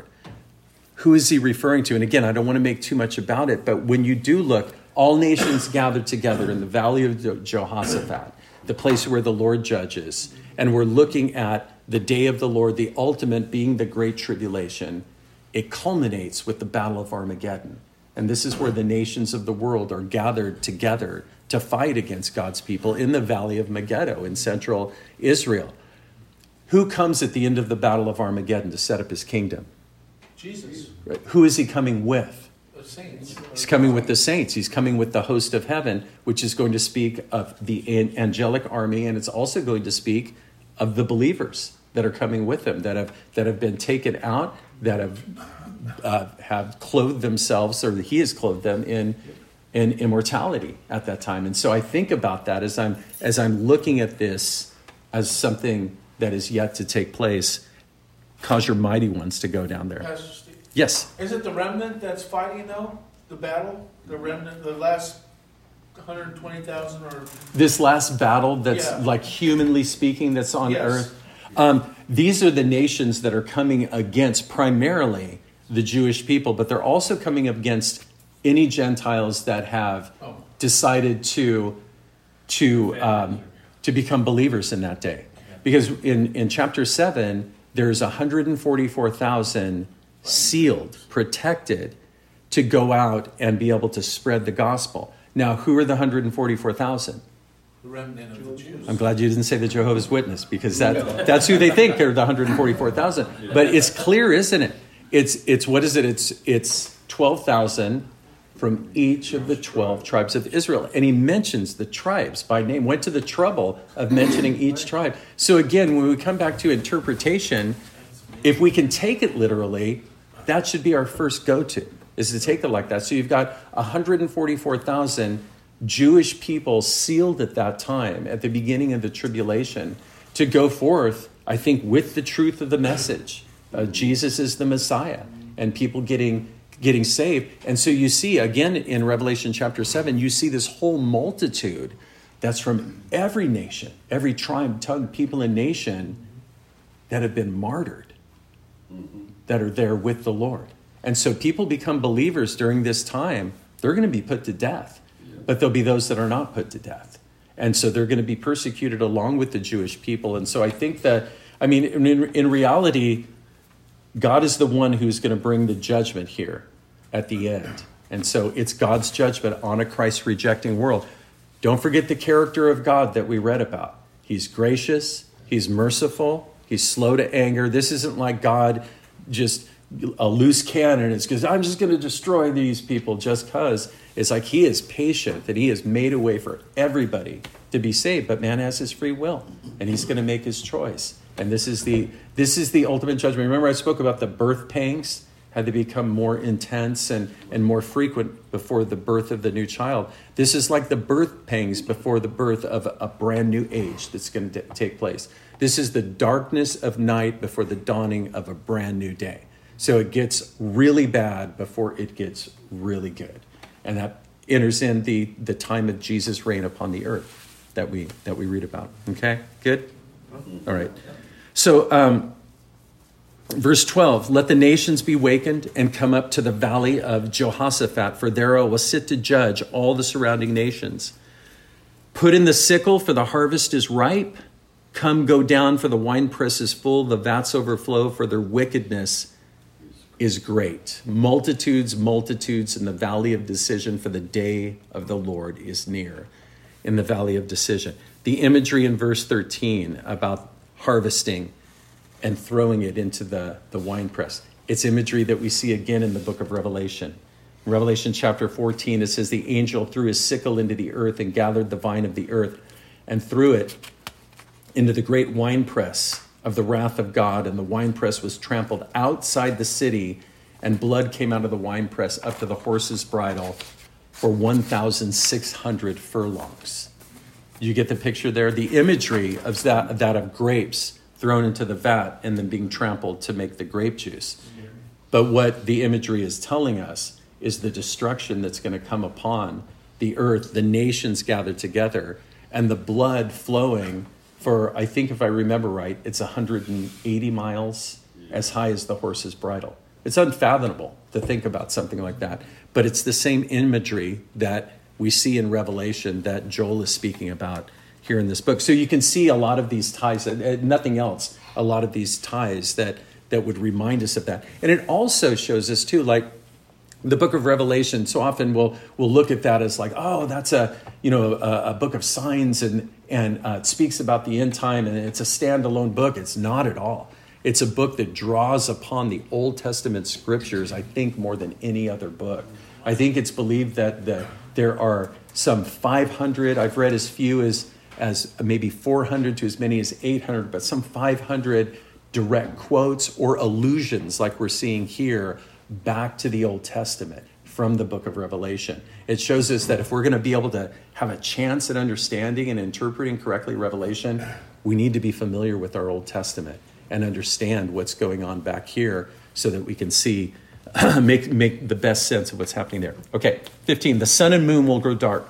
Who is he referring to? And again, I don't want to make too much about it, but when you do look, all nations gathered together in the valley of Jehoshaphat, the place where the Lord judges. And we're looking at the day of the Lord, the ultimate being the great tribulation. It culminates with the battle of Armageddon. And this is where the nations of the world are gathered together to fight against God's people in the valley of Megiddo in central Israel. Who comes at the end of the battle of Armageddon to set up his kingdom? Jesus. Right. Who is he coming with? The saints. He's coming with the saints. He's coming with the host of heaven, which is going to speak of the angelic army, and it's also going to speak of the believers that are coming with him, that have that have been taken out, that have uh, have clothed themselves, or he has clothed them in in immortality at that time. And so I think about that as I'm as I'm looking at this as something that is yet to take place. Cause your mighty ones to go down there. Pastor Steve, Yes. is it the remnant that's fighting though? The battle? The remnant, the last one hundred twenty thousand or... This last battle that's Yeah. like humanly speaking that's on Yes. earth. Um, these are the nations that are coming against primarily the Jewish people, but they're also coming against any Gentiles that have Oh. decided to to um, to become believers in that day. Because in, in chapter seven, there's one hundred forty-four thousand sealed, protected to go out and be able to spread the gospel. Now, who are the one hundred forty-four thousand? The remnant of the Jews. I'm glad you didn't say the Jehovah's Witness, because that that's who they think are the one hundred forty-four thousand. But it's clear, isn't it? It's it's what is it? It's it's twelve thousand from each of the twelve tribes of Israel. And he mentions the tribes by name, went to the trouble of mentioning each tribe. So again, when we come back to interpretation, if we can take it literally, that should be our first go-to, is to take it like that. So you've got one hundred forty-four thousand Jewish people sealed at that time, at the beginning of the tribulation, to go forth, I think, with the truth of the message. Uh, Jesus is the Messiah, and people getting getting saved. And so you see, again, in Revelation chapter seven, you see this whole multitude that's from every nation, every tribe, tongue, people, and nation that have been martyred, that are there with the Lord. And so people become believers during this time. They're going to be put to death, but there'll be those that are not put to death. And so they're going to be persecuted along with the Jewish people. And so I think that, I mean, in, in reality, God is the one who's going to bring the judgment here at the end. And so it's God's judgment on a Christ-rejecting world. Don't forget the character of God that we read about. He's gracious. He's merciful. He's slow to anger. This isn't like God just a loose cannon. It's because I'm just going to destroy these people just because. It's like he is patient, and he has made a way for everybody to be saved. But man has his free will, and he's going to make his choice. And this is the this is the ultimate judgment. Remember I spoke about the birth pangs had to become more intense and, and more frequent before the birth of the new child. This is like the birth pangs before the birth of a brand new age that's going to take place. This is the darkness of night before the dawning of a brand new day. So it gets really bad before it gets really good. And that enters in the, the time of Jesus' reign upon the earth that we that we read about. Okay, good? All right. So um, Verse twelve, let the nations be wakened and come up to the valley of Jehoshaphat, for there I will sit to judge all the surrounding nations. Put in the sickle, for the harvest is ripe. Come, go down, for the winepress is full, the vats overflow, for their wickedness is great. Multitudes, multitudes in the valley of decision, for the day of the Lord is near. In the valley of decision. The imagery in verse thirteen about harvesting and throwing it into the, the winepress. It's imagery that we see again in the book of Revelation. In Revelation chapter fourteen, it says, the angel threw his sickle into the earth and gathered the vine of the earth and threw it into the great winepress of the wrath of God. And the winepress was trampled outside the city, and blood came out of the winepress up to the horse's bridle for one thousand six hundred furlongs. You get the picture there? The imagery of that, that of grapes thrown into the vat and then being trampled to make the grape juice. But what the imagery is telling us is the destruction that's going to come upon the earth, the nations gathered together, and the blood flowing for, I think if I remember right, it's one hundred eighty miles as high as the horse's bridle. It's unfathomable to think about something like that. But it's the same imagery that we see in Revelation that Joel is speaking about here in this book. So you can see a lot of these ties, uh, nothing else, a lot of these ties that, that would remind us of that. And it also shows us too, like the book of Revelation, so often we'll, we'll look at that as like, oh, that's a, you know, a, a book of signs and, and uh, it speaks about the end time and it's a standalone book. It's not at all. It's a book that draws upon the Old Testament scriptures, I think, more than any other book. I think it's believed that the, there are some five hundred, I've read as few as as maybe four hundred to as many as eight hundred, but some five hundred direct quotes or allusions like we're seeing here back to the Old Testament from the book of Revelation. It shows us that if we're going to be able to have a chance at understanding and interpreting correctly Revelation, we need to be familiar with our Old Testament and understand what's going on back here so that we can see, make, make the best sense of what's happening there. Okay, fifteen, the sun and moon will grow dark,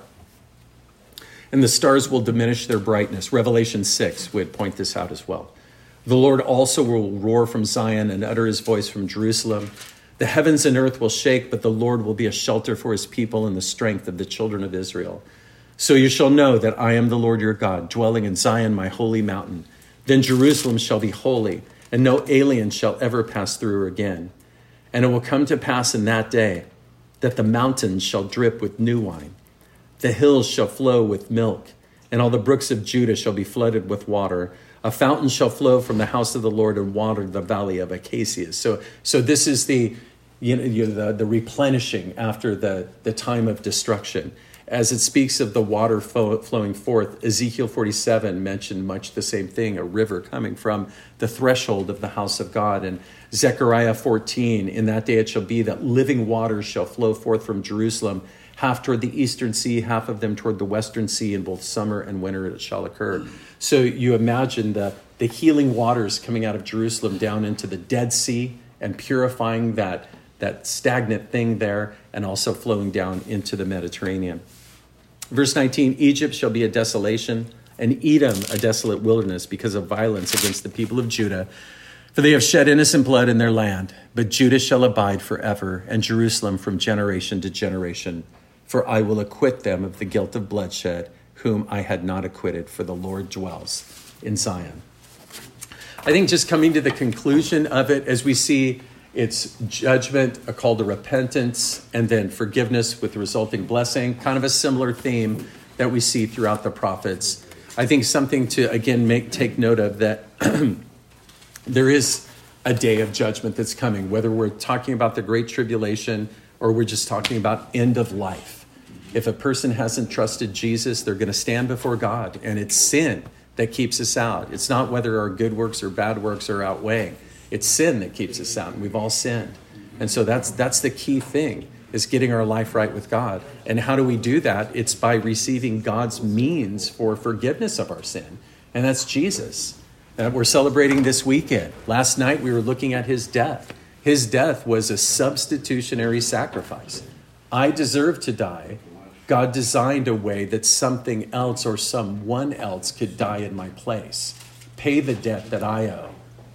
and the stars will diminish their brightness. Revelation six would point this out as well. The Lord also will roar from Zion and utter his voice from Jerusalem. The heavens and earth will shake, but the Lord will be a shelter for his people and the strength of the children of Israel. So you shall know that I am the Lord your God, dwelling in Zion, my holy mountain. Then Jerusalem shall be holy, and no alien shall ever pass through her again. And it will come to pass in that day that the mountains shall drip with new wine. The hills shall flow with milk, and all the brooks of Judah shall be flooded with water. A fountain shall flow from the house of the Lord and water the valley of acacias. So, so this is the, you know, you know, the, the replenishing after the, the time of destruction. As it speaks of the water flow, flowing forth, Ezekiel forty-seven mentioned much the same thing, a river coming from the threshold of the house of God. And Zechariah fourteen, in that day it shall be that living waters shall flow forth from Jerusalem, half toward the eastern sea, half of them toward the western sea, in both summer and winter it shall occur. So you imagine the, the healing waters coming out of Jerusalem down into the Dead Sea and purifying that, that stagnant thing there, and also flowing down into the Mediterranean. Verse nineteen, Egypt shall be a desolation, and Edom a desolate wilderness because of violence against the people of Judah. For they have shed innocent blood in their land. But Judah shall abide forever, and Jerusalem from generation to generation. For I will acquit them of the guilt of bloodshed, whom I had not acquitted, for the Lord dwells in Zion. I think just coming to the conclusion of it, as we see it's judgment, a call to repentance, and then forgiveness with resulting blessing, kind of a similar theme that we see throughout the prophets. I think something to, again, make take note of, that there is a day of judgment that's coming, whether we're talking about the Great Tribulation or we're just talking about end of life. If a person hasn't trusted Jesus, they're going to stand before God, and it's sin that keeps us out. It's not whether our good works or bad works are outweighing. It's sin that keeps us out, and we've all sinned. And so that's that's the key thing, is getting our life right with God. And how do we do that? It's by receiving God's means for forgiveness of our sin, and that's Jesus. Uh, we're celebrating this weekend. Last night we were looking at his death. His death was a substitutionary sacrifice. I deserve to die. God designed a way that something else or someone else could die in my place, pay the debt that I owe.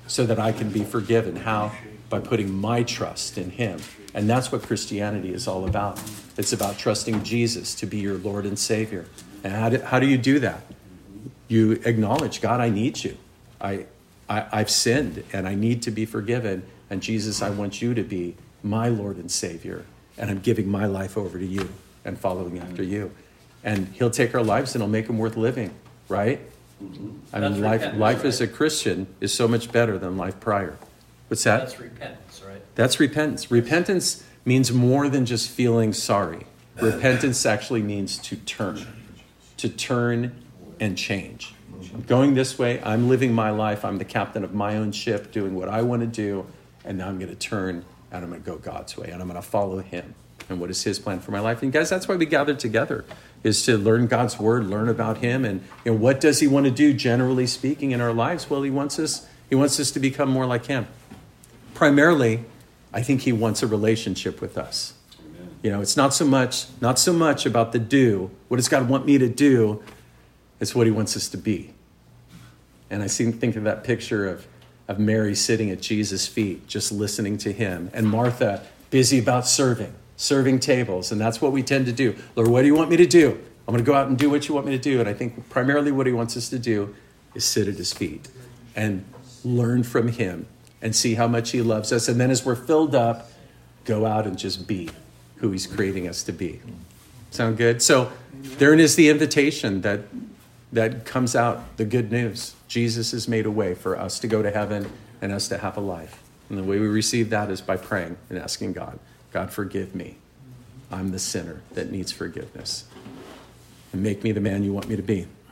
so that I can be forgiven. How? By putting my trust in him. And that's what Christianity is all about. It's about trusting Jesus to be your Lord and Savior. And how do, how do you do that? You acknowledge, God, I need you. I, I, I've sinned and I need to be forgiven. And Jesus, I want you to be my Lord and Savior. And I'm giving my life over to you and following after you. And he'll take our lives and he'll make them worth living, right? I mean, life, life as a Christian is so much better than life prior. What's that? That's repentance, right? That's repentance. Repentance means more than just feeling sorry. Repentance actually means to turn, to turn and change. I'm going this way. I'm living my life. I'm the captain of my own ship, doing what I want to do. And now I'm going to turn and I'm going to go God's way and I'm going to follow him. And what is his plan for my life? And guys, that's why we gather together, is to learn God's word, learn about him. And you know, what does he want to do, generally speaking, in our lives? Well, he wants us, he wants us to become more like him. Primarily, I think he wants a relationship with us. Amen. You know, it's not so much, not so much about the do. What does God want me to do? It's what he wants us to be. And I seem to think of that picture of, of Mary sitting at Jesus' feet, just listening to him. And Martha, busy about serving, serving tables. And that's what we tend to do. Lord, what do you want me to do? I'm going to go out and do what you want me to do. And I think primarily what he wants us to do is sit at his feet and learn from him and see how much he loves us. And then as we're filled up, go out and just be who he's creating us to be. Sound good? So therein is the invitation that that comes out, the good news. Jesus has made a way for us to go to heaven and us to have a life. And the way we receive that is by praying and asking God, God, forgive me. I'm the sinner that needs forgiveness. And make me the man you want me to be.